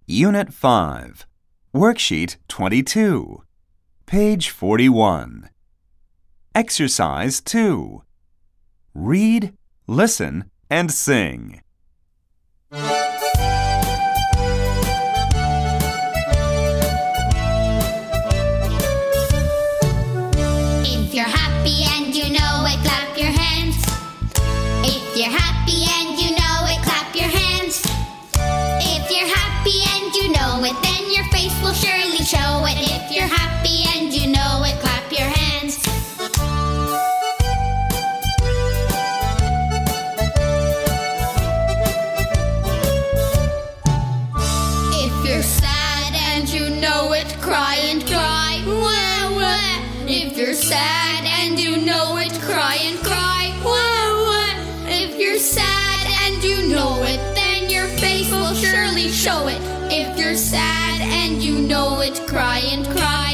Unit 5, Worksheet 22, page 41. Exercise 2. Read, listen, and sing. If you're happy and you know it, clap your hands. If you're happy and you know it, clap your hands. If you're happy and you know it, then your face will surely show it. If you're happy and you know it, clap your hands. If you're sad and you know it, cry and cry. Wah, wah. If you're sad and you know it, cry and cry. Wah, wah. If you're sad and you know it, then your face will surely show it. If you're sad and you know it, cry and cry.